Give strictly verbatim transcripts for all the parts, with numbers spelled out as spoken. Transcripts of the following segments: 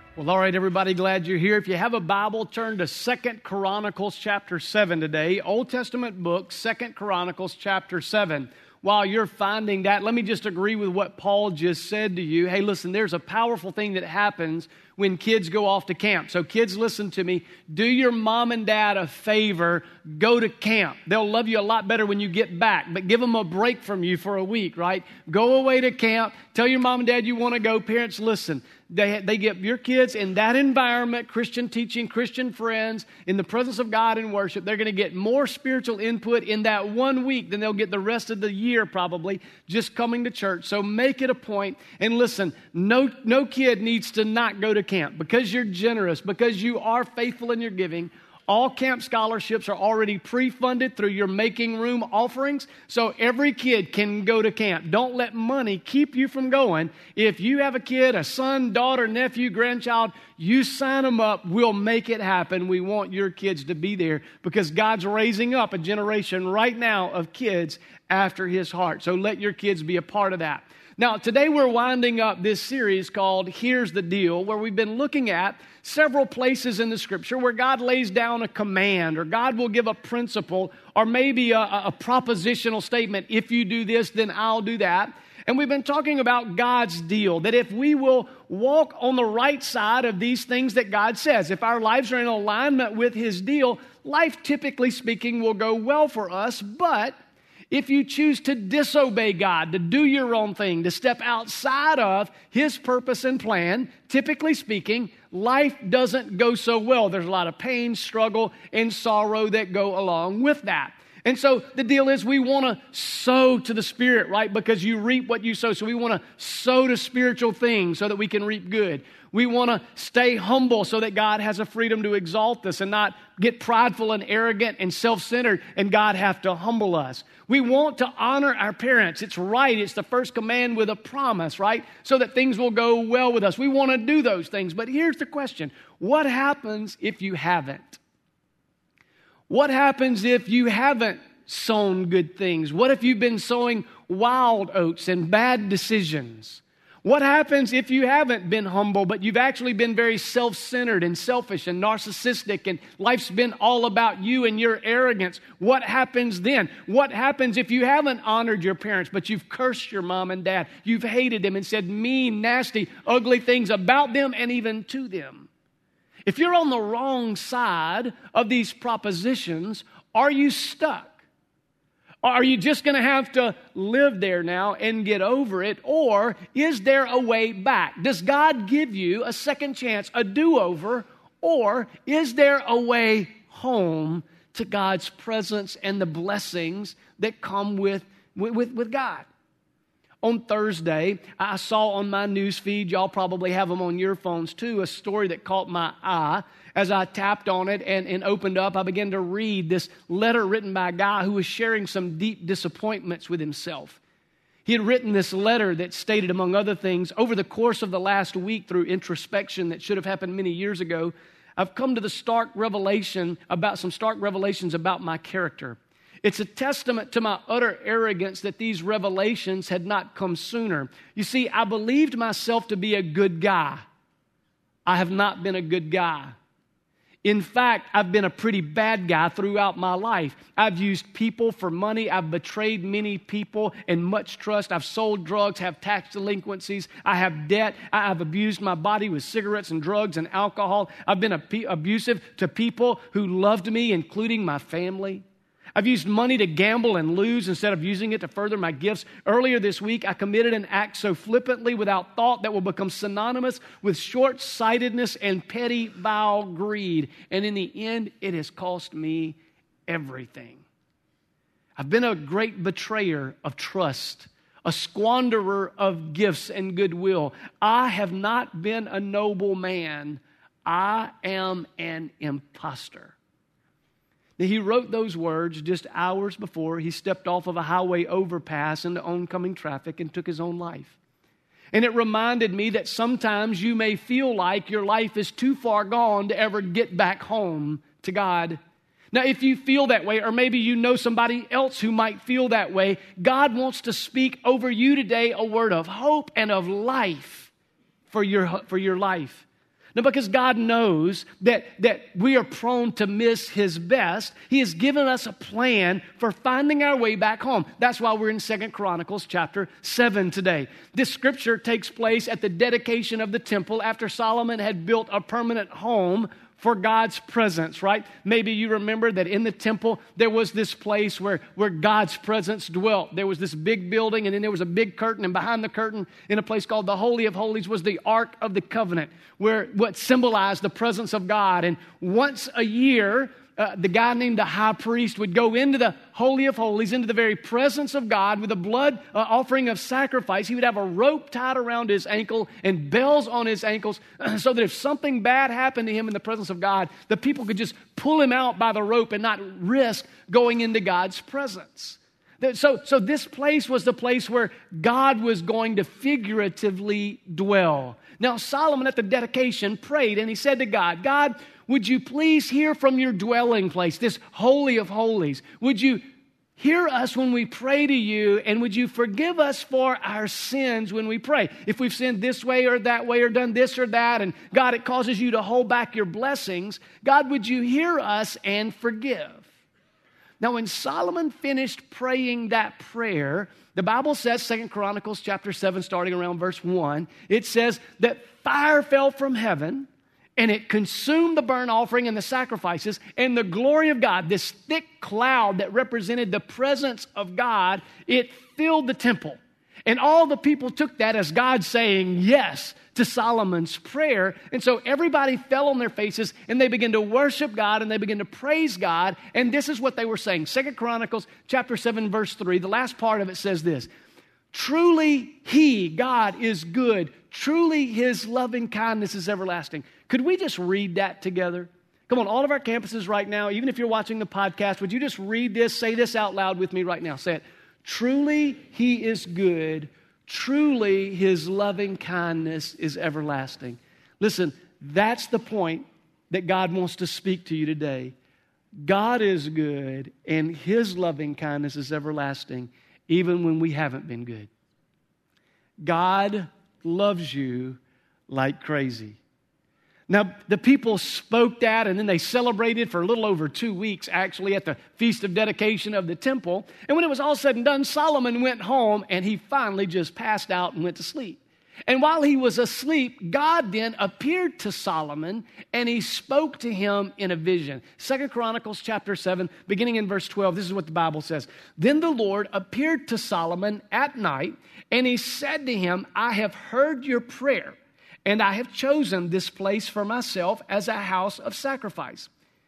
Well, all right, everybody, glad you're here. If you have a Bible, turn to Second Chronicles chapter seven today. Old Testament book, Second Chronicles chapter seven. While you're finding that, let me just agree with what Paul just said to you. Hey, listen, there's a powerful thing that happens when kids go off to camp. So kids, listen to me. Do your mom and dad a favor. Go to camp. They'll love you a lot better when you get back, but give them a break from you for a week, right? Go away to camp. Tell your mom and dad you want to go. Parents, listen. They, they get your kids in that environment, Christian teaching, Christian friends, in the presence of God in worship. They're going to get more spiritual input in that one week than they'll get the rest of the year probably just coming to church. So make it a point. And listen, no, no kid needs to not go to camp because you're generous, because you are faithful in your giving. All camp scholarships are already pre-funded through your Making Room offerings, so every kid can go to camp. Don't let money keep you from going. If you have a kid, a son, daughter, nephew, grandchild, you sign them up. We'll make it happen. We want your kids to be there because God's raising up a generation right now of kids after His heart. So let your kids be a part of that. Now, today we're winding up this series called Here's the Deal, where we've been looking at several places in the Scripture where God lays down a command, or God will give a principle, or maybe a, a propositional statement. If you do this, then I'll do that. And we've been talking about God's deal, that if we will walk on the right side of these things that God says, if our lives are in alignment with His deal, life, typically speaking, will go well for us. But if you choose to disobey God, to do your own thing, to step outside of His purpose and plan, typically speaking, life doesn't go so well. There's a lot of pain, struggle, and sorrow that go along with that. And so the deal is we want to sow to the Spirit, right? Because you reap what you sow. So we want to sow to spiritual things so that we can reap good. We want to stay humble so that God has a freedom to exalt us and not get prideful and arrogant and self-centered and God have to humble us. We want to honor our parents. It's right. It's the first command with a promise, right? So that things will go well with us. We want to do those things. But here's the question. What happens if you haven't? What happens if you haven't sown good things? What if you've been sowing wild oats and bad decisions? What happens if you haven't been humble, but you've actually been very self-centered and selfish and narcissistic, and life's been all about you and your arrogance? What happens then? What happens if you haven't honored your parents, but you've cursed your mom and dad? You've hated them and said mean, nasty, ugly things about them and even to them. If you're on the wrong side of these propositions, are you stuck? Are you just going to have to live there now and get over it? Or is there a way back? Does God give you a second chance, a do-over? Or is there a way home to God's presence and the blessings that come with, with, with God? On Thursday, I saw on my news feed, y'all probably have them on your phones too, a story that caught my eye. As I tapped on it and, and opened up, I began to read this letter written by a guy who was sharing some deep disappointments with himself. He had written this letter that stated, among other things, over the course of the last week through introspection that should have happened many years ago, I've come to the stark revelation about some stark revelations about my character. It's a testament to my utter arrogance that these revelations had not come sooner. You see, I believed myself to be a good guy. I have not been a good guy. In fact, I've been a pretty bad guy throughout my life. I've used people for money. I've betrayed many people and much trust. I've sold drugs, have tax delinquencies. I have debt. I've abused my body with cigarettes and drugs and alcohol. I've been abusive to people who loved me, including my family. I've used money to gamble and lose instead of using it to further my gifts. Earlier this week, I committed an act so flippantly without thought that will become synonymous with short-sightedness and petty, vile greed. And in the end, it has cost me everything. I've been a great betrayer of trust, a squanderer of gifts and goodwill. I have not been a noble man. I am an imposter. He wrote those words just hours before he stepped off of a highway overpass into oncoming traffic and took his own life. And it reminded me that sometimes you may feel like your life is too far gone to ever get back home to God. Now, if you feel that way, or maybe you know somebody else who might feel that way, God wants to speak over you today a word of hope and of life for your, for your life. Now, because God knows that, that we are prone to miss His best, He has given us a plan for finding our way back home. That's why we're in Second Chronicles chapter seven today. This scripture takes place at the dedication of the temple after Solomon had built a permanent home for God's presence, right? Maybe you remember that in the temple, there was this place where, where God's presence dwelt. There was this big building, and then there was a big curtain, and behind the curtain, in a place called the Holy of Holies, was the Ark of the Covenant, where what symbolized the presence of God. And once a year, Uh, the guy named the high priest would go into the Holy of Holies, into the very presence of God with a blood uh, offering of sacrifice. He would have a rope tied around his ankle and bells on his ankles so that if something bad happened to him in the presence of God, the people could just pull him out by the rope and not risk going into God's presence. So, so this place was the place where God was going to figuratively dwell. Now, Solomon at the dedication prayed, and he said to God, God, would you please hear from your dwelling place, this Holy of Holies? Would you hear us when we pray to you, and would you forgive us for our sins when we pray? If we've sinned this way or that way or done this or that, and God, it causes you to hold back your blessings, God, would you hear us and forgive? Now, when Solomon finished praying that prayer, the Bible says, Second Chronicles chapter seven, starting around verse one, it says that fire fell from heaven, and it consumed the burnt offering and the sacrifices, and the glory of God, this thick cloud that represented the presence of God, it filled the temple. And all the people took that as God saying yes to Solomon's prayer. And so everybody fell on their faces, and they began to worship God, and they began to praise God. And this is what they were saying. Second Chronicles chapter seven, verse three, the last part of it says this: truly He, God, is good. Truly His loving kindness is everlasting. Could we just read that together? Come on, all of our campuses right now, even if you're watching the podcast, would you just read this, say this out loud with me right now? Say it. Truly He is good. Truly His loving kindness is everlasting. Listen, that's the point that God wants to speak to you today. God is good, and His loving kindness is everlasting, even when we haven't been good. God loves you like crazy. Now, the people spoke that, and then they celebrated for a little over two weeks, actually, at the Feast of Dedication of the temple. And when it was all said and done, Solomon went home, and he finally just passed out and went to sleep. And while he was asleep, God then appeared to Solomon, and He spoke to him in a vision. Second Chronicles chapter seven, beginning in verse twelve, this is what the Bible says. Then the Lord appeared to Solomon at night, and He said to him, I have heard your prayer, and I have chosen this place for myself as a house of sacrifice.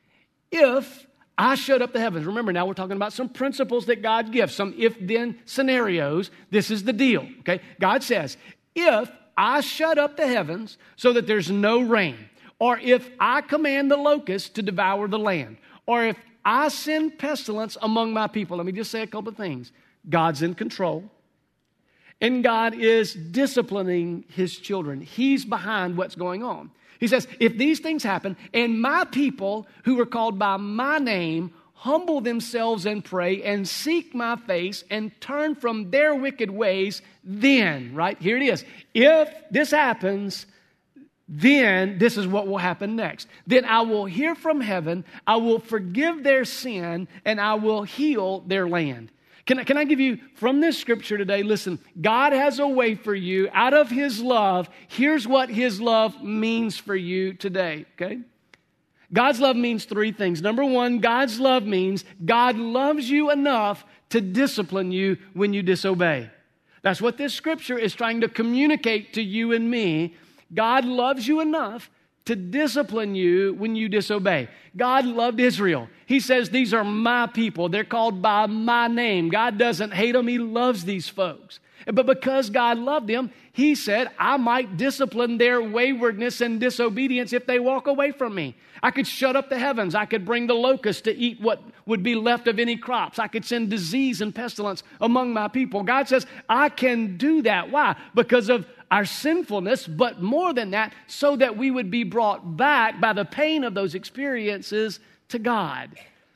If I shut up the heavens, remember now we're talking about some principles that God gives, some if-then scenarios. This is the deal, okay? God says, if I shut up the heavens so that there's no rain, or if I command the locusts to devour the land, or if I send pestilence among my people, let me just say a couple of things. God's in control. And God is disciplining His children. He's behind what's going on. He says, if these things happen, and my people who are called by my name humble themselves and pray and seek my face and turn from their wicked ways, then, right, here it is. If this happens, then this is what will happen next. Then I will hear from heaven, I will forgive their sin, and I will heal their land. Can I, can I give you from this scripture today, listen, God has a way for you out of His love. Here's what His love means for you today, okay? God's love means three things. Number one, God's love means God loves you enough to discipline you when you disobey. That's what this scripture is trying to communicate to you and me. God loves you enough to discipline you when you disobey. God loved Israel. He says, these are my people. They're called by my name. God doesn't hate them. He loves these folks. But because God loved them, He said, I might discipline their waywardness and disobedience if they walk away from me. I could shut up the heavens. I could bring the locusts to eat what would be left of any crops. I could send disease and pestilence among my people. God says, I can do that. Why? Because of our sinfulness, but more than that, so that we would be brought back by the pain of those experiences to God.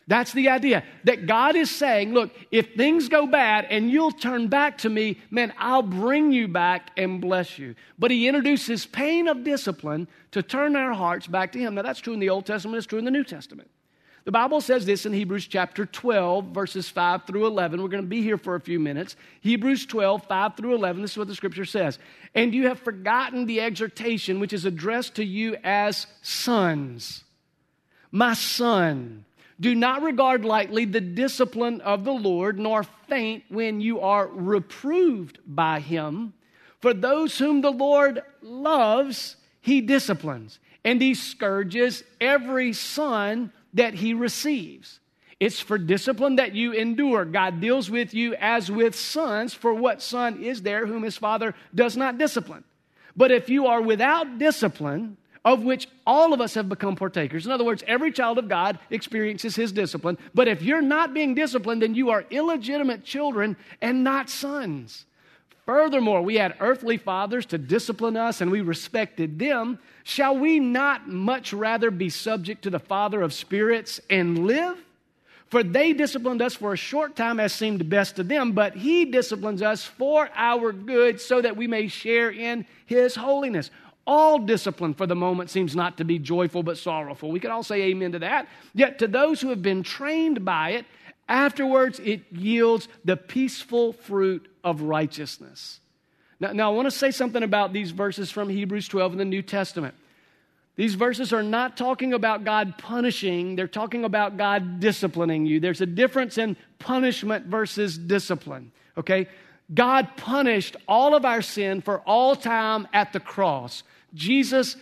That's the idea, that God is saying, look, if things go bad and you'll turn back to me, man, I'll bring you back and bless you. But he introduces pain of discipline to turn our hearts back to him. Now, that's true in the Old Testament. It's true in the New Testament. The Bible says this in Hebrews chapter twelve, verses five through eleven. We're going to be here for a few minutes. Hebrews twelve, five through eleven. This is what the Scripture says. And you have forgotten the exhortation which is addressed to you as sons. My son, do not regard lightly the discipline of the Lord, nor faint when you are reproved by him. For those whom the Lord loves, he disciplines, and he scourges every son that he receives. It's for discipline that you endure. God deals with you as with sons, for what son is there whom his father does not discipline? But if you are without discipline, of which all of us have become partakers. In other words, every child of God experiences his discipline. But if you're not being disciplined, then you are illegitimate children and not sons. Furthermore, we had earthly fathers to discipline us, and we respected them. Shall we not much rather be subject to the Father of spirits and live? For they disciplined us for a short time as seemed best to them, but he disciplines us for our good so that we may share in his holiness. All discipline for the moment seems not to be joyful but sorrowful. We could all say amen to that. Yet to those who have been trained by it, afterwards it yields the peaceful fruit of righteousness. Now, now I want to say something about these verses from Hebrews twelve in the New Testament. These verses are not talking about God punishing. They're talking about God disciplining you. There's a difference in punishment versus discipline, okay? God punished all of our sin for all time at the cross. Jesus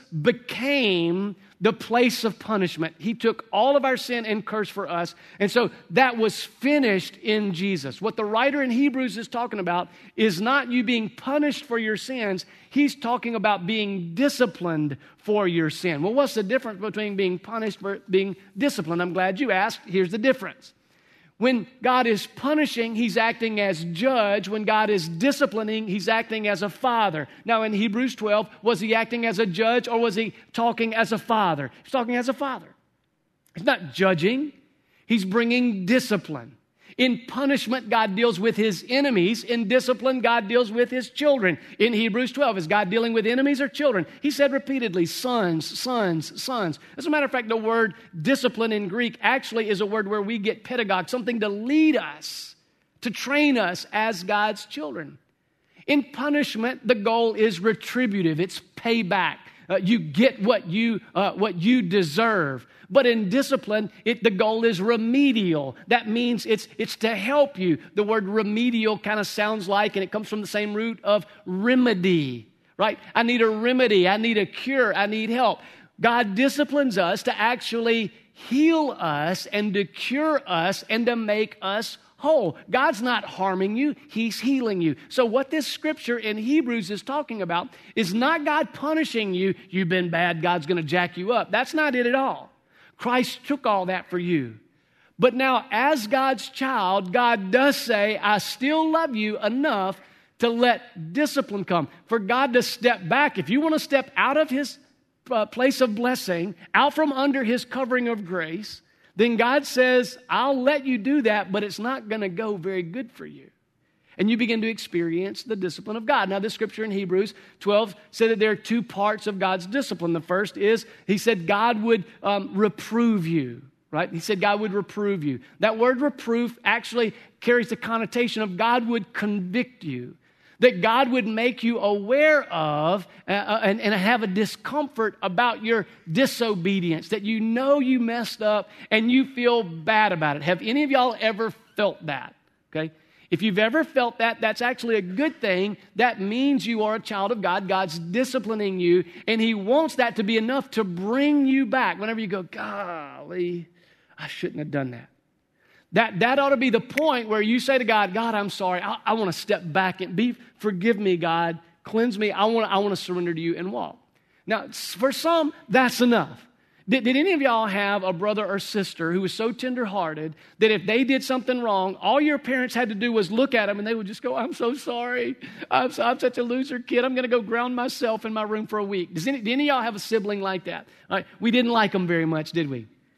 became the place of punishment. He took all of our sin and curse for us. And so that was finished in Jesus. What the writer in Hebrews is talking about is not you being punished for your sins. He's talking about being disciplined for your sin. Well, what's the difference between being punished and being disciplined? I'm glad you asked. Here's the difference. When God is punishing, he's acting as judge. When God is disciplining, he's acting as a father. Now, in Hebrews twelve, was he acting as a judge or was he talking as a father? He's talking as a father. He's not judging. He's bringing discipline. In punishment, God deals with his enemies. In discipline, God deals with his children. In Hebrews twelve, is God dealing with enemies or children? He said repeatedly, sons, sons, sons. As a matter of fact, the word discipline in Greek actually is a word where we get pedagogue, something to lead us, to train us as God's children. In punishment, the goal is retributive. It's payback. Uh, you get what you uh, what you deserve. But in discipline, it, the goal is remedial. That means it's it's to help you. The word remedial kind of sounds like, and it comes from the same root of remedy, right? I need a remedy. I need a cure. I need help. God disciplines us to actually heal us and to cure us and to make us whole. God's not harming you. He's healing you. So what this scripture in Hebrews is talking about is not God punishing you. You've been bad. God's going to jack you up. That's not it at all. Christ took all that for you. But now, as God's child, God does say, I still love you enough to let discipline come. For God to step back. If you want to step out of his uh, place of blessing, out from under his covering of grace, then God says, I'll let you do that, but it's not going to go very good for you. And you begin to experience the discipline of God. Now, this scripture in Hebrews twelve said that there are two parts of God's discipline. The first is, he said God would um, reprove you, right? He said God would reprove you. That word reproof actually carries the connotation of God would convict you, that God would make you aware of uh, and, and have a discomfort about your disobedience, that you know you messed up and you feel bad about it. Have any of y'all ever felt that? Okay. If you've ever felt that, that's actually a good thing. That means you are a child of God. God's disciplining you, and he wants that to be enough to bring you back. Whenever you go, golly, I shouldn't have done that. That, that ought to be the point where you say to God, God, I'm sorry. I, I want to step back and be, forgive me, God. Cleanse me. I want, I want to surrender to you and walk. Now, for some, that's enough. Did, did any of y'all have a brother or sister who was so tenderhearted that if they did something wrong, all your parents had to do was look at them and they would just go, I'm so sorry. I'm, so, I'm such a loser kid. I'm going to go ground myself in my room for a week. Does any, did any of y'all have a sibling like that? All right, we didn't like them very much, did we?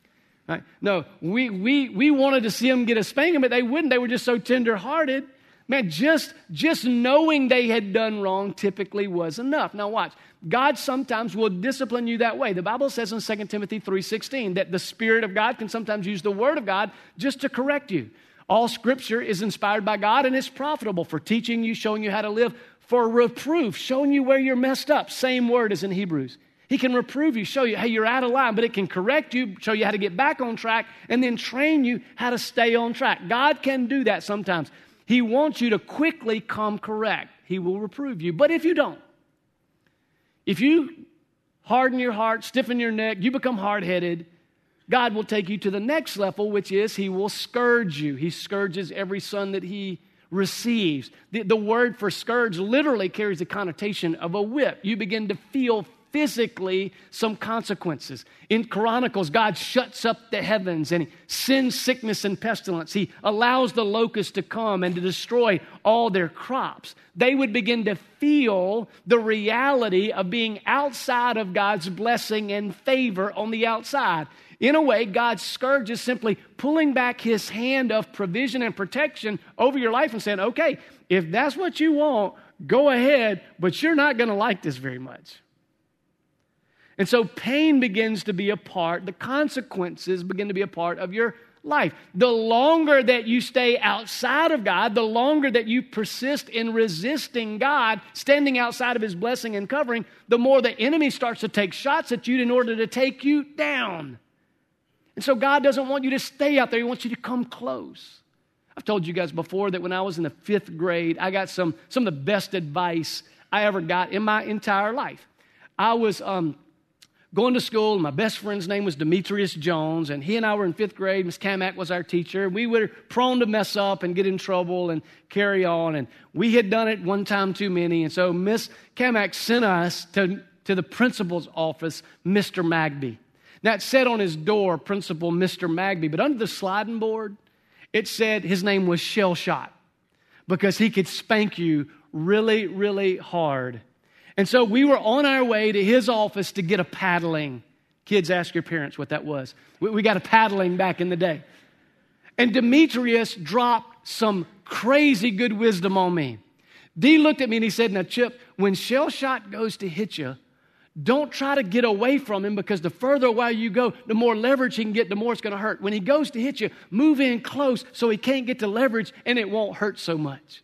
Right? No, we, we, we wanted to see them get a spanking, but they wouldn't. They were just so tender-hearted. Man, just, just knowing they had done wrong typically was enough. Now watch. God sometimes will discipline you that way. The Bible says in Second Timothy three sixteen that the Spirit of God can sometimes use the Word of God just to correct you. All Scripture is inspired by God and it's profitable for teaching you, showing you how to live, for reproof, showing you where you're messed up. Same word as in Hebrews. He can reprove you, show you, hey, you're out of line, but it can correct you, show you how to get back on track, and then train you how to stay on track. God can do that sometimes. He wants you to quickly come correct. He will reprove you. But if you don't, if you harden your heart, stiffen your neck, you become hard-headed, God will take you to the next level, which is He will scourge you. He scourges every son that He receives. The, the word for scourge literally carries the connotation of a whip. You begin to feel physically some consequences. In Chronicles, God shuts up the heavens and He sends sickness and pestilence. He allows the locusts to come and to destroy all their crops. They would begin to feel the reality of being outside of God's blessing and favor on the outside. In a way, God's scourge is simply pulling back His hand of provision and protection over your life and saying, okay, if that's what you want, go ahead, but you're not going to like this very much. And so pain begins to be a part, the consequences begin to be a part of your life. The longer that you stay outside of God, the longer that you persist in resisting God, standing outside of His blessing and covering, the more the enemy starts to take shots at you in order to take you down. And so God doesn't want you to stay out there. He wants you to come close. I've told you guys before that when I was in the fifth grade, I got some, some of the best advice I ever got in my entire life. I was um, going to school, and my best friend's name was Demetrius Jones, and he and I were in fifth grade. Miss Kamak was our teacher. We were prone to mess up and get in trouble and carry on, and we had done it one time too many, and so Miss Kamak sent us to, to the principal's office, Mister Magby. Now, it said on his door, Principal Mister Magby, but under the sliding board, it said his name was Shell Shot because he could spank you really, really hard. And so we were on our way to his office to get a paddling. Kids, ask your parents what that was. We, we got a paddling back in the day. And Demetrius dropped some crazy good wisdom on me. Dee looked at me and he said, now, Chip, when Shell Shot goes to hit you, don't try to get away from him because the further away you go, the more leverage he can get, the more it's going to hurt. When he goes to hit you, move in close so he can't get to leverage and it won't hurt so much.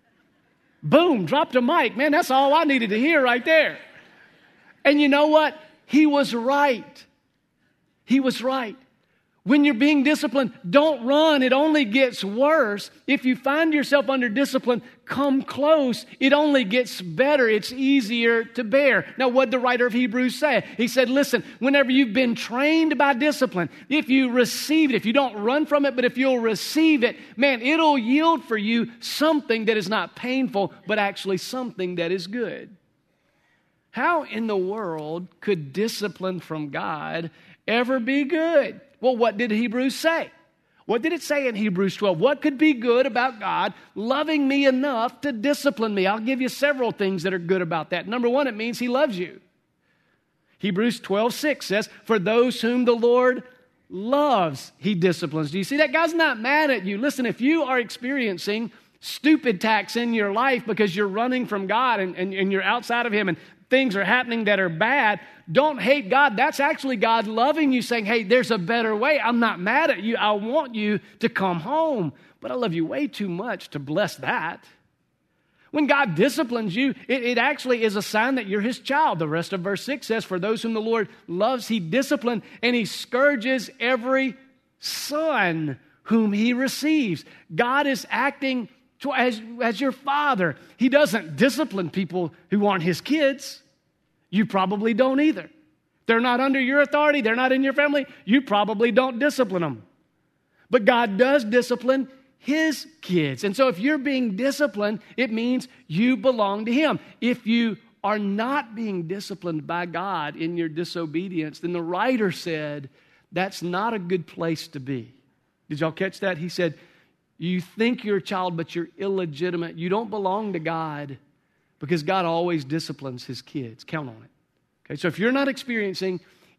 Boom, dropped a mic. Man, that's all I needed to hear right there. And you know what? He was right. He was right. When you're being disciplined, don't run. It only gets worse. If you find yourself under discipline, come close. It only gets better. It's easier to bear. Now, what did the writer of Hebrews say? He said, listen, whenever you've been trained by discipline, if you receive it, if you don't run from it, but if you'll receive it, man, it'll yield for you something that is not painful, but actually something that is good. How in the world could discipline from God ever be good? Well, what did Hebrews say? What did it say in Hebrews twelve? What could be good about God loving me enough to discipline me? I'll give you several things that are good about that. Number one, it means He loves you. Hebrews twelve six says, for those whom the Lord loves, He disciplines. Do you see that? God's not mad at you. Listen, if you are experiencing stupid attacks in your life because you're running from God and, and, and you're outside of Him and things are happening that are bad, don't hate God. That's actually God loving you, saying, hey, there's a better way. I'm not mad at you. I want you to come home. But I love you way too much to bless that. When God disciplines you, it, it actually is a sign that you're His child. The rest of verse six says, for those whom the Lord loves, He disciplines, and He scourges every son whom He receives. God is acting as, as your father. He doesn't discipline people who aren't His kids. You probably don't either. They're not under your authority. They're not in your family. You probably don't discipline them. But God does discipline His kids. And so if you're being disciplined, it means you belong to Him. If you are not being disciplined by God in your disobedience, then the writer said, that's not a good place to be. Did y'all catch that? He said, you think you're a child, but you're illegitimate. You don't belong to God. Because God always disciplines His kids. Count on it. Okay, so if you're not experiencing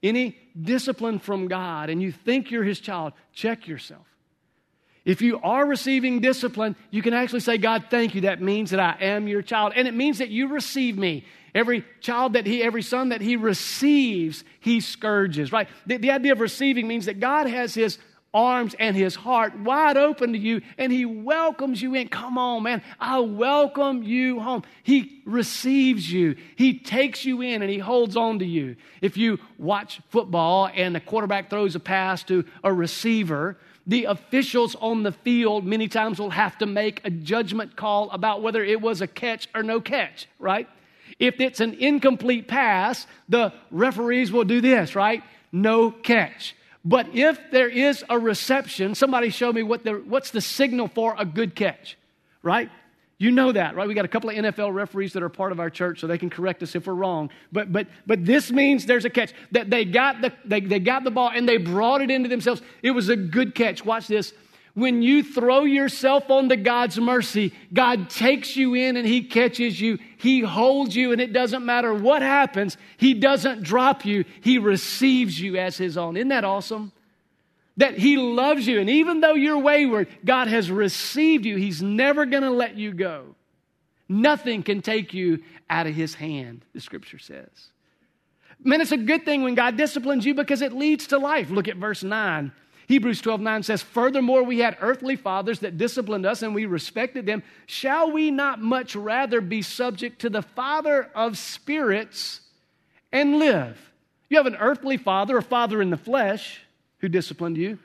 any discipline from God and you think you're His child, check yourself. If you are receiving discipline, you can actually say, God, thank you. That means that I am your child. And it means that you receive me. Every child that he, every son that he receives, he scourges, right? The, the idea of receiving means that God has His arms and His heart wide open to you, and He welcomes you in. Come on, man. I welcome you home. He receives you. He takes you in, and He holds on to you. If you watch football and the quarterback throws a pass to a receiver, the officials on the field many times will have to make a judgment call about whether it was a catch or no catch, right? If it's an incomplete pass, the referees will do this, right? No catch. But if there is a reception, somebody show me what the, what's the signal for a good catch, right? You know that, right? We got a couple of N F L referees that are part of our church, so they can correct us if we're wrong. But but but this means there's a catch. That they got the they, they got the ball and they brought it into themselves. It was a good catch. Watch this. When you throw yourself onto God's mercy, God takes you in and He catches you. He holds you, and it doesn't matter what happens. He doesn't drop you. He receives you as His own. Isn't that awesome? That He loves you, and even though you're wayward, God has received you. He's never going to let you go. Nothing can take you out of His hand, the Scripture says. Man, it's a good thing when God disciplines you because it leads to life. Look at verse nine. Hebrews twelve nine says, furthermore, we had earthly fathers that disciplined us and we respected them. Shall we not much rather be subject to the Father of spirits and live? You have an earthly father, a father in the flesh who disciplined you,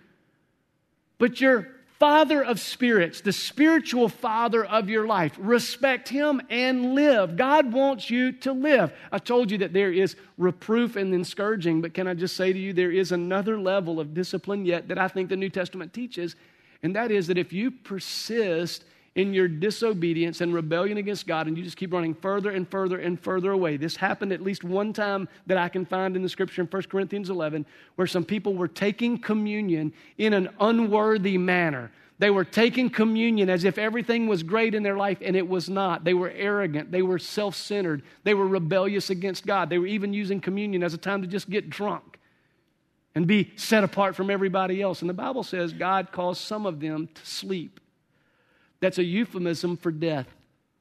but your Father of spirits, the spiritual father of your life, respect Him and live. God wants you to live. I told you that there is reproof and then scourging, but can I just say to you, there is another level of discipline yet that I think the New Testament teaches, and that is that if you persist in your disobedience and rebellion against God, and you just keep running further and further and further away. This happened at least one time that I can find in the Scripture in First Corinthians eleven, where some people were taking communion in an unworthy manner. They were taking communion as if everything was great in their life, and it was not. They were arrogant. They were self-centered. They were rebellious against God. They were even using communion as a time to just get drunk and be set apart from everybody else. And the Bible says God caused some of them to sleep. That's a euphemism for death.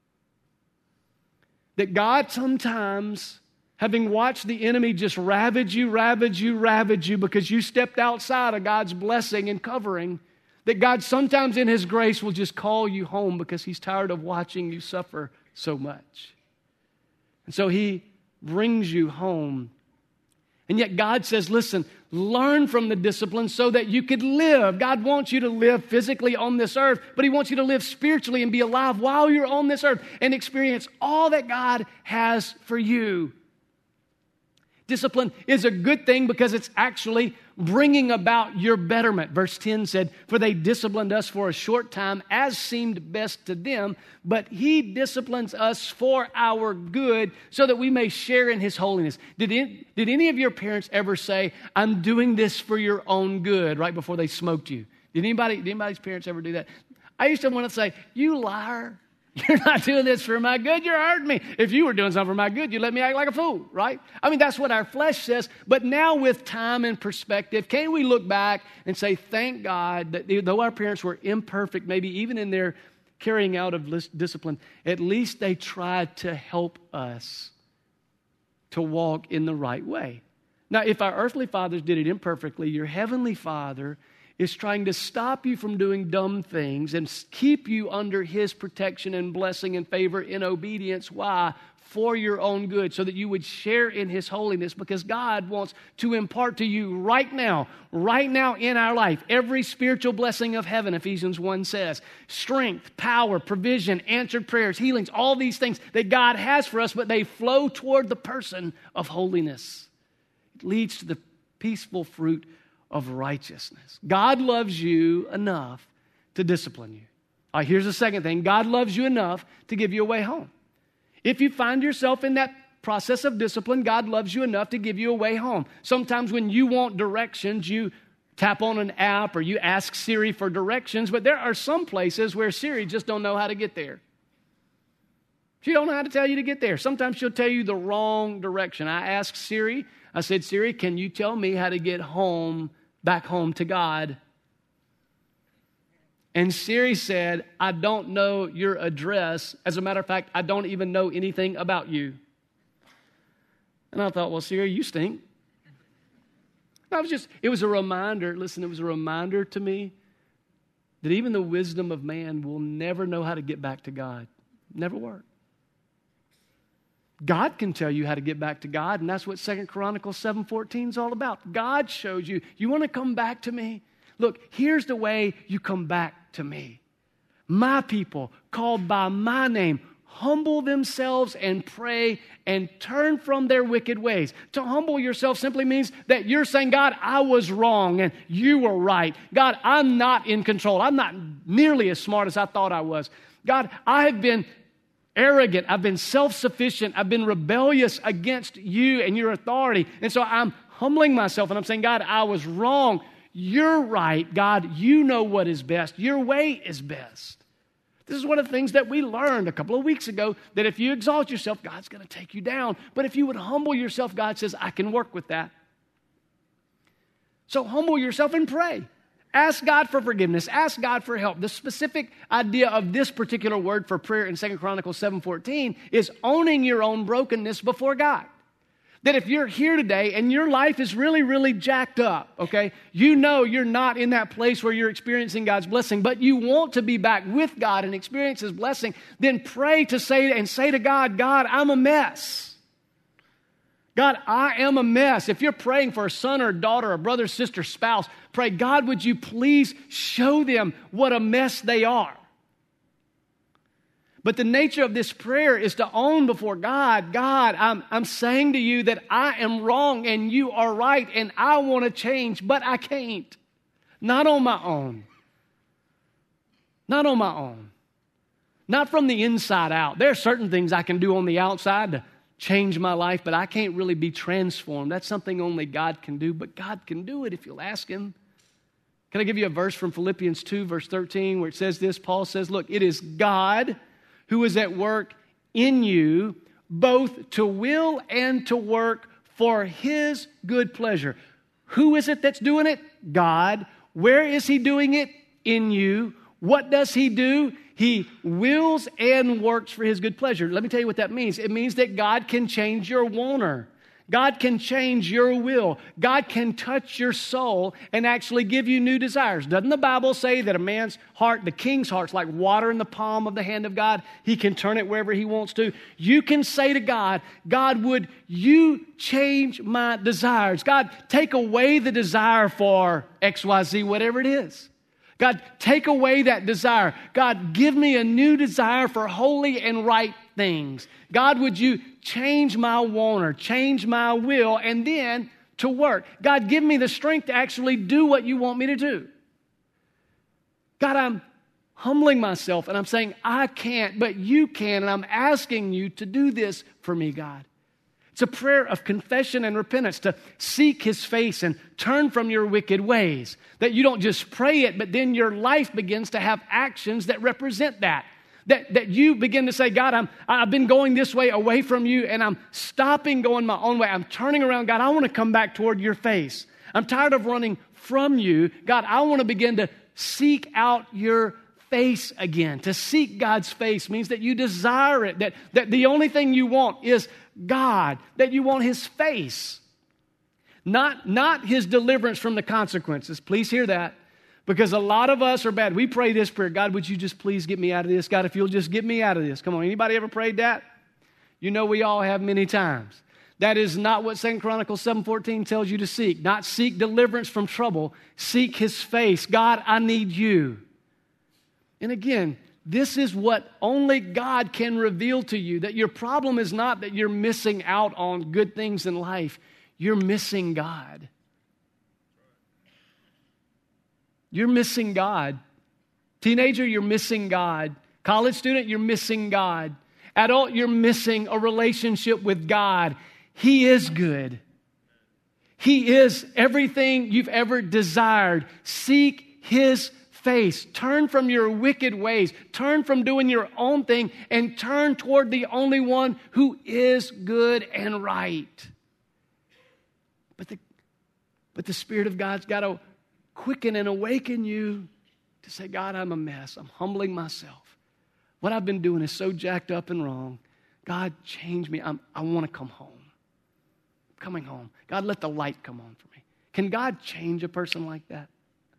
That God sometimes, having watched the enemy just ravage you, ravage you, ravage you because you stepped outside of God's blessing and covering, that God sometimes in His grace will just call you home because He's tired of watching you suffer so much. And so He brings you home. And yet God says, listen, learn from the discipline so that you could live. God wants you to live physically on this earth, but He wants you to live spiritually and be alive while you're on this earth and experience all that God has for you. Discipline is a good thing because it's actually bringing about your betterment. Verse ten said, for they disciplined us for a short time as seemed best to them, but He disciplines us for our good so that we may share in His holiness. Did, it, did any of your parents ever say, I'm doing this for your own good, right before they smoked you? Did anybody, did anybody's parents ever do that? I used to want to say, you liar. You're not doing this for my good. You're hurting me. If you were doing something for my good, you'd let me act like a fool, right? I mean, that's what our flesh says. But now with time and perspective, can we look back and say, thank God that though our parents were imperfect, maybe even in their carrying out of discipline, at least they tried to help us to walk in the right way. Now, if our earthly fathers did it imperfectly, your heavenly Father is trying to stop you from doing dumb things and keep you under His protection and blessing and favor in obedience. Why? For your own good, so that you would share in His holiness, because God wants to impart to you right now, right now in our life, every spiritual blessing of heaven, Ephesians one says. Strength, power, provision, answered prayers, healings, all these things that God has for us, but they flow toward the person of holiness. It leads to the peaceful fruit of righteousness. God loves you enough to discipline you. All right, here's the second thing. God loves you enough to give you a way home. If you find yourself in that process of discipline, God loves you enough to give you a way home. Sometimes when you want directions, you tap on an app or you ask Siri for directions, but there are some places where Siri just don't know how to get there. She don't know how to tell you to get there. Sometimes she'll tell you the wrong direction. I asked Siri, I said, Siri, can you tell me how to get home, back home to God? And Siri said, I don't know your address. As a matter of fact, I don't even know anything about you. And I thought, well, Siri, you stink. I was just, it was a reminder, listen, it was a reminder to me that even the wisdom of man will never know how to get back to God. Never work. God can tell you how to get back to God, and that's what Second Chronicles seven fourteen is all about. God shows you, you want to come back to me? Look, here's the way you come back to me. My people, called by my name, humble themselves and pray and turn from their wicked ways. To humble yourself simply means that you're saying, God, I was wrong and you were right. God, I'm not in control. I'm not nearly as smart as I thought I was. God, I have been arrogant. I've been self-sufficient. I've been rebellious against you and your authority. And so I'm humbling myself and I'm saying, God, I was wrong. You're right, God. You know what is best. Your way is best. This is one of the things that we learned a couple of weeks ago, that if you exalt yourself, God's going to take you down. But if you would humble yourself, God says, I can work with that. So humble yourself and pray. Ask God for forgiveness. Ask God for help. The specific idea of this particular word for prayer in Second Chronicles seven fourteen is owning your own brokenness before God. That if you're here today and your life is really, really jacked up, okay, you know you're not in that place where you're experiencing God's blessing, but you want to be back with God and experience His blessing, then pray to say and say to God, God, I'm a mess. God, I am a mess. If you're praying for a son or a daughter, a brother, sister, spouse, pray, God, would you please show them what a mess they are? But the nature of this prayer is to own before God, God, I'm, I'm saying to you that I am wrong and you are right and I want to change, but I can't. Not on my own. Not on my own. Not from the inside out. There are certain things I can do on the outside to change my life, but I can't really be transformed. That's something only God can do, but God can do it if you'll ask Him. Can I give you a verse from Philippians two, verse thirteen, where it says this? Paul says, look, it is God who is at work in you, both to will and to work for His good pleasure. Who is it that's doing it? God. Where is He doing it? In you. What does He do? He wills and works for His good pleasure. Let me tell you what that means. It means that God can change your wanter. God can change your will. God can touch your soul and actually give you new desires. Doesn't the Bible say that a man's heart, the king's heart's like water in the palm of the hand of God? He can turn it wherever He wants to. You can say to God, God, would you change my desires? God, take away the desire for X Y Z, whatever it is. God, take away that desire. God, give me a new desire for holy and right things. God, would you change my wanter, change my will, and then to work. God, give me the strength to actually do what you want me to do. God, I'm humbling myself and I'm saying, I can't, but you can, and I'm asking you to do this for me, God. It's a prayer of confession and repentance to seek His face and turn from your wicked ways. That you don't just pray it, but then your life begins to have actions that represent that. That, that you begin to say, God, I'm, I've been going this way away from you, and I'm stopping going my own way. I'm turning around. God, I want to come back toward your face. I'm tired of running from you. God, I want to begin to seek out your face again. To seek God's face means that you desire it, that, that the only thing you want is God, that you want His face, not, not His deliverance from the consequences. Please hear that, because a lot of us are bad. We pray this prayer, God, would you just please get me out of this? God, if you'll just get me out of this. Come on, anybody ever prayed that? You know we all have many times. That is not what Second Chronicles seven fourteen tells you to seek. Not seek deliverance from trouble. Seek His face. God, I need you. And again, this is what only God can reveal to you, that your problem is not that you're missing out on good things in life. You're missing God. You're missing God. Teenager, you're missing God. College student, you're missing God. Adult, you're missing a relationship with God. He is good. He is everything you've ever desired. Seek His face. Turn from your wicked ways. Turn from doing your own thing and turn toward the only one who is good and right. But the, but the Spirit of God's got to quicken and awaken you to say, God, I'm a mess. I'm humbling myself. What I've been doing is so jacked up and wrong. God, change me. I'm, I want to come home. I'm coming home. God, let the light come on for me. Can God change a person like that?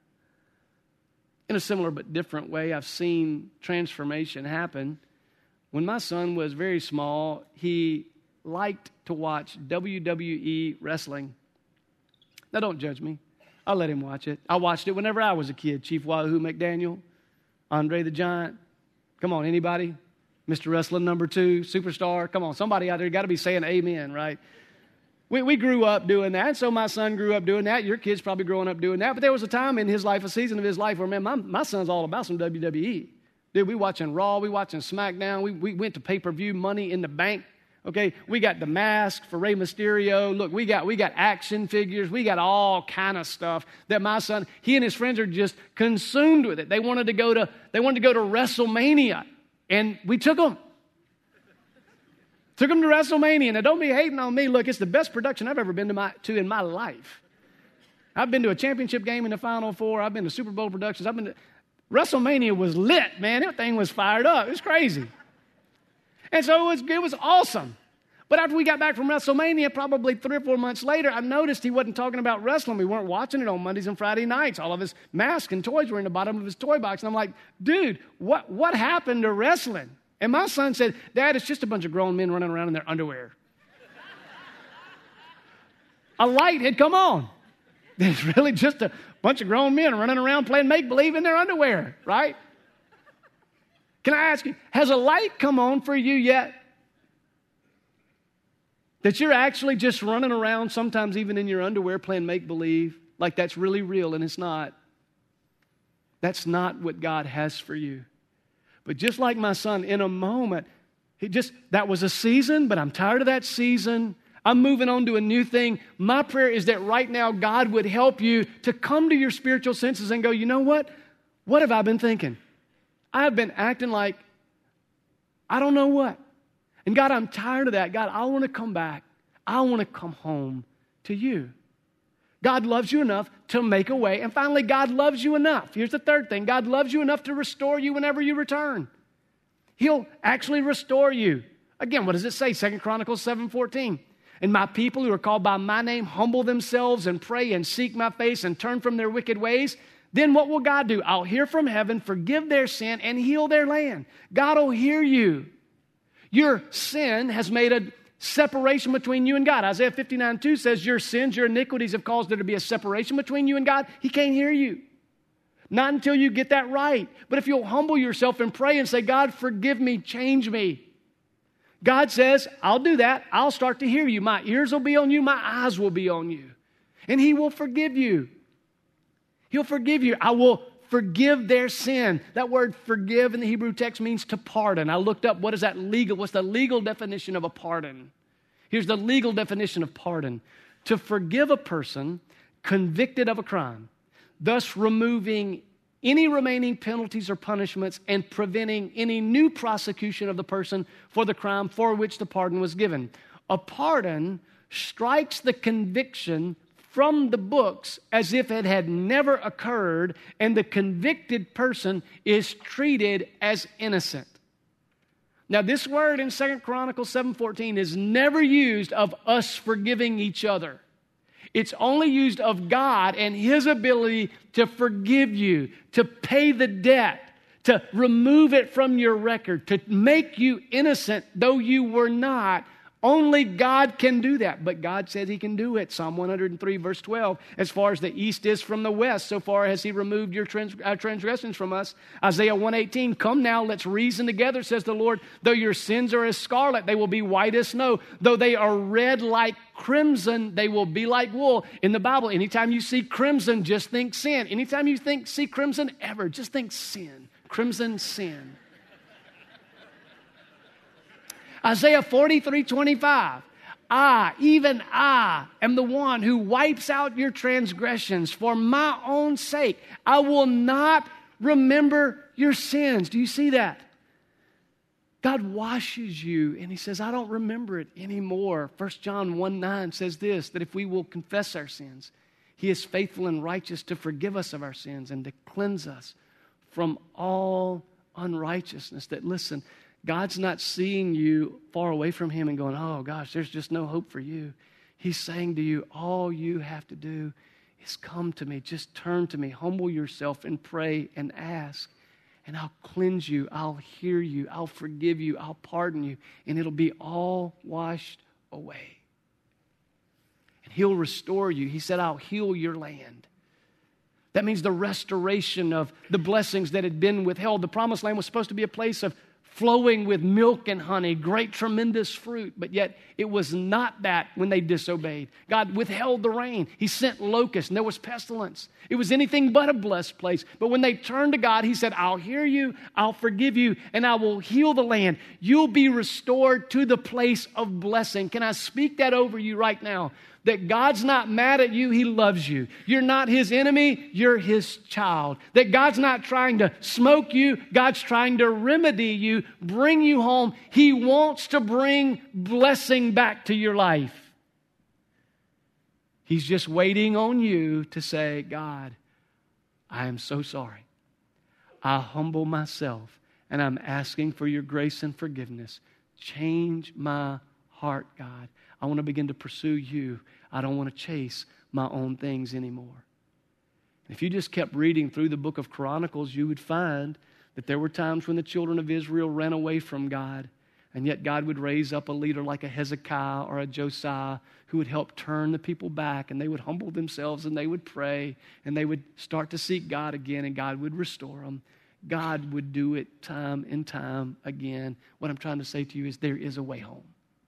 In a similar but different way, I've seen transformation happen. When my son was very small, he liked to watch W W E wrestling. Now, don't judge me. I'll let him watch it. I watched it whenever I was a kid. Chief Wahoo McDaniel, Andre the Giant. Come on, anybody? Mister Wrestling number two, superstar. Come on, somebody out there got to be saying amen, right? We we grew up doing that, so my son grew up doing that. Your kid's probably growing up doing that. But there was a time in his life, a season of his life where, man, my, my son's all about some W W E. Dude, we watching Raw, we watching SmackDown. We, we went to pay-per-view, Money in the Bank. Okay, we got the mask for Rey Mysterio. Look, we got we got action figures. We got all kind of stuff that my son, he and his friends are just consumed with it. They wanted to go to they wanted to go to WrestleMania, and we took them. Took them to WrestleMania. Now, don't be hating on me. Look, it's the best production I've ever been to, my, to in my life. I've been to a championship game in the Final Four. I've been to Super Bowl productions. I've been to, WrestleMania was lit, man. That thing was fired up. It was crazy. And so it was, it was awesome. But after we got back from WrestleMania, probably three or four months later, I noticed he wasn't talking about wrestling. We weren't watching it on Mondays and Friday nights. All of his masks and toys were in the bottom of his toy box. And I'm like, dude, what, what happened to wrestling? And my son said, Dad, it's just a bunch of grown men running around in their underwear. A light had come on. It's really just a bunch of grown men running around playing make-believe in their underwear, right? Can I ask you, has a light come on for you yet? That you're actually just running around, sometimes even in your underwear, playing make-believe, like that's really real, and it's not. That's not what God has for you. But just like my son, in a moment, he just, that was a season, but I'm tired of that season. I'm moving on to a new thing. My prayer is that right now God would help you to come to your spiritual senses and go, you know what? What have I been thinking? I've been acting like I don't know what. And God, I'm tired of that. God, I want to come back. I want to come home to you. God loves you enough to make a way. And finally, God loves you enough. Here's the third thing. God loves you enough to restore you whenever you return. He'll actually restore you. Again, what does it say? Second Chronicles seven fourteen. And my people who are called by my name humble themselves and pray and seek my face and turn from their wicked ways. Then what will God do? I'll hear from heaven, forgive their sin, and heal their land. God will hear you. Your sin has made a separation between you and God. Isaiah fifty-nine two says, your sins, your iniquities have caused there to be a separation between you and God. He can't hear you. Not until you get that right. But if you'll humble yourself and pray and say, God, forgive me, change me. God says, I'll do that. I'll start to hear you. My ears will be on you. My eyes will be on you. And He will forgive you. He'll forgive you. I will forgive their sin. That word forgive in the Hebrew text means to pardon. I looked up what is that legal, what's the legal definition of a pardon? Here's the legal definition of pardon. To forgive a person convicted of a crime, thus removing any remaining penalties or punishments and preventing any new prosecution of the person for the crime for which the pardon was given. A pardon strikes the conviction from the books as if it had never occurred, and the convicted person is treated as innocent. Now, this word in Second Chronicles seven fourteen is never used of us forgiving each other. It's only used of God and His ability to forgive you, to pay the debt, to remove it from your record, to make you innocent though you were not. Only God can do that, but God says He can do it. Psalm one oh three, verse twelve, as far as the east is from the west, so far has He removed your trans- uh, transgressions from us. Isaiah one eighteen, come now, let's reason together, says the Lord. Though your sins are as scarlet, they will be white as snow. Though they are red like crimson, they will be like wool. In the Bible, anytime you see crimson, just think sin. Anytime you think see crimson ever, just think sin. Crimson, sin. Isaiah forty-three twenty-five, I, even I, am the one who wipes out your transgressions for my own sake. I will not remember your sins. Do you see that? God washes you, and he says, I don't remember it anymore. First John one nine says this, that if we will confess our sins, he is faithful and righteous to forgive us of our sins and to cleanse us from all unrighteousness. That, listen, God's not seeing you far away from him and going, oh gosh, there's just no hope for you. He's saying to you, all you have to do is come to me. Just turn to me, humble yourself and pray and ask. And I'll cleanse you, I'll hear you, I'll forgive you, I'll pardon you, and it'll be all washed away. And he'll restore you. He said, I'll heal your land. That means the restoration of the blessings that had been withheld. The promised land was supposed to be a place of flowing with milk and honey, great, tremendous fruit. But yet it was not that when they disobeyed. God withheld the rain. He sent locusts, and there was pestilence. It was anything but a blessed place. But when they turned to God, he said, I'll hear you, I'll forgive you, and I will heal the land. You'll be restored to the place of blessing. Can I speak that over you right now? That God's not mad at you, he loves you. You're not his enemy, you're his child. That God's not trying to smoke you, God's trying to remedy you, bring you home. He wants to bring blessing back to your life. He's just waiting on you to say, God, I am so sorry. I humble myself, and I'm asking for your grace and forgiveness. Change my heart, God. I want to begin to pursue you. I don't want to chase my own things anymore. If you just kept reading through the book of Chronicles, you would find that there were times when the children of Israel ran away from God, and yet God would raise up a leader like a Hezekiah or a Josiah who would help turn the people back, and they would humble themselves, and they would pray, and they would start to seek God again, and God would restore them. God would do it time and time again. What I'm trying to say to you is there is a way home.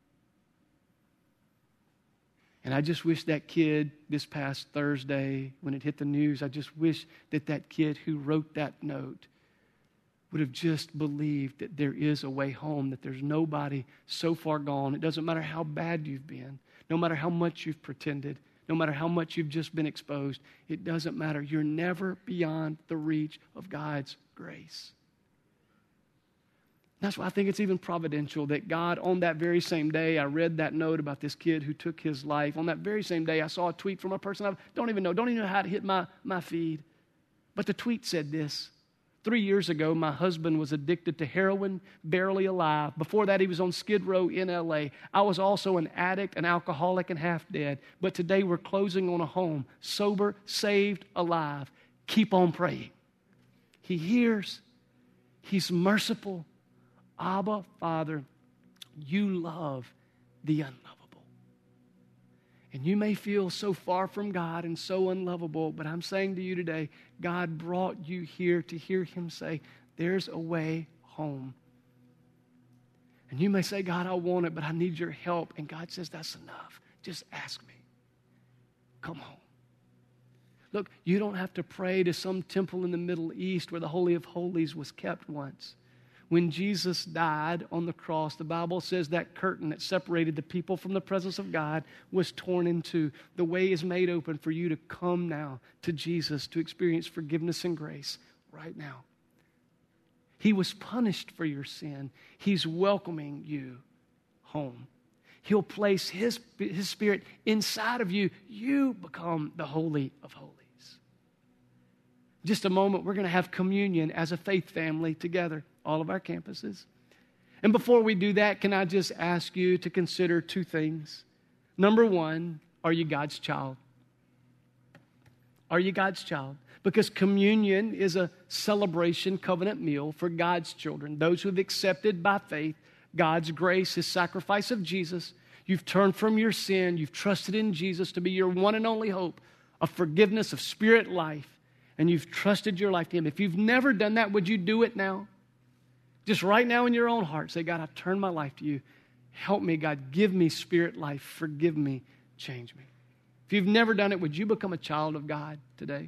And I just wish that kid this past Thursday, when it hit the news, I just wish that that kid who wrote that note would have just believed that there is a way home, that there's nobody so far gone. It doesn't matter how bad you've been, no matter how much you've pretended, no matter how much you've just been exposed. It doesn't matter. You're never beyond the reach of God's grace. That's why I think it's even providential that God, on that very same day, I read that note about this kid who took his life. On that very same day, I saw a tweet from a person I don't even know, don't even know how to hit my, my feed. But the tweet said this: Three years ago, my husband was addicted to heroin, barely alive. Before that, he was on Skid Row in L A. I was also an addict, an alcoholic, and half dead. But today, we're closing on a home, sober, saved, alive. Keep on praying. He hears. He's merciful. Abba, Father, you love the unlovable. And you may feel so far from God and so unlovable, but I'm saying to you today, God brought you here to hear him say, there's a way home. And you may say, God, I want it, but I need your help. And God says, that's enough. Just ask me. Come home. Look, you don't have to pray to some temple in the Middle East where the Holy of Holies was kept once. When Jesus died on the cross, the Bible says that curtain that separated the people from the presence of God was torn in two. The way is made open for you to come now to Jesus to experience forgiveness and grace right now. He was punished for your sin. He's welcoming you home. He'll place His, His Spirit inside of you. You become the Holy of Holies. Just a moment, we're going to have communion as a faith family together, all of our campuses. And before we do that, can I just ask you to consider two things? Number one, are you God's child? Are you God's child? Because communion is a celebration covenant meal for God's children, those who have accepted by faith God's grace, His sacrifice of Jesus. You've turned from your sin. You've trusted in Jesus to be your one and only hope of forgiveness, of spirit life. And you've trusted your life to Him. If you've never done that, would you do it now? Just right now in your own heart, say, God, I turn my life to you. Help me, God. Give me spirit life. Forgive me. Change me. If you've never done it, would you become a child of God today?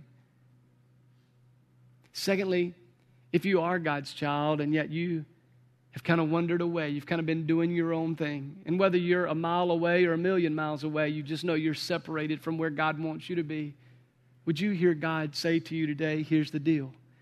Secondly, if you are God's child and yet you have kind of wandered away, you've kind of been doing your own thing, and whether you're a mile away or a million miles away, you just know you're separated from where God wants you to be. Would you hear God say to you today, here's the deal.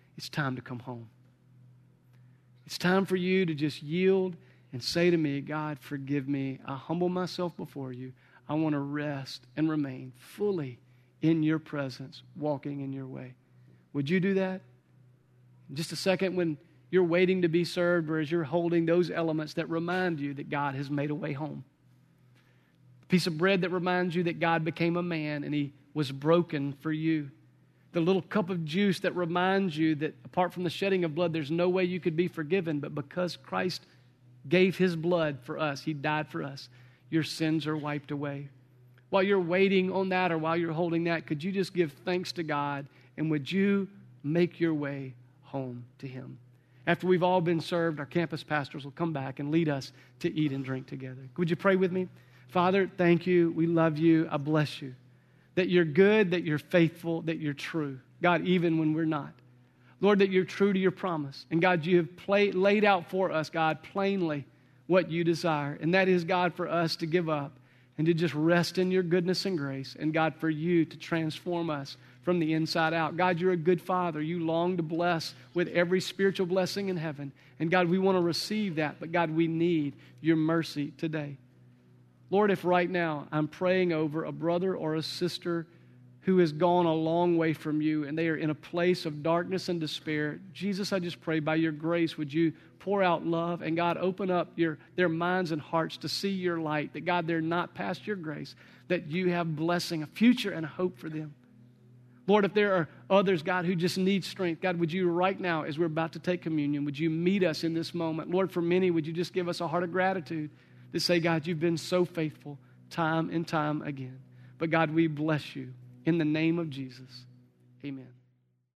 it's time to come home. It's time for you to just yield and say to me, God, forgive me. I humble myself before you. I want to rest and remain fully in your presence, walking in your way. Would you do that? In just a second, when you're waiting to be served, or as you're holding those elements that remind you that God has made a way home. The piece of bread that reminds you that God became a man and he was broken for you. The little cup of juice that reminds you that apart from the shedding of blood, there's no way you could be forgiven, but because Christ gave his blood for us, he died for us, your sins are wiped away. While you're waiting on that or while you're holding that, could you just give thanks to God, and would you make your way home to him? After we've all been served, our campus pastors will come back and lead us to eat and drink together. Would you pray with me? Father, thank you. We love you. I bless you. That you're good, that you're faithful, that you're true. God, even when we're not. Lord, that you're true to your promise. And God, you have play, laid out for us, God, plainly what you desire. And that is, God, for us to give up and to just rest in your goodness and grace. And God, for you to transform us from the inside out. God, you're a good Father. You long to bless with every spiritual blessing in heaven. And God, we want to receive that. But God, we need your mercy today. Lord, if right now I'm praying over a brother or a sister who has gone a long way from you and they are in a place of darkness and despair, Jesus, I just pray by your grace, would you pour out love and God, open up your, their minds and hearts to see your light, that God, they're not past your grace, that you have blessing, a future and a hope for them. Lord, if there are others, God, who just need strength, God, would you right now, as we're about to take communion, would you meet us in this moment? Lord, for many, would you just give us a heart of gratitude to say, God, you've been so faithful time and time again. But God, we bless you in the name of Jesus. Amen.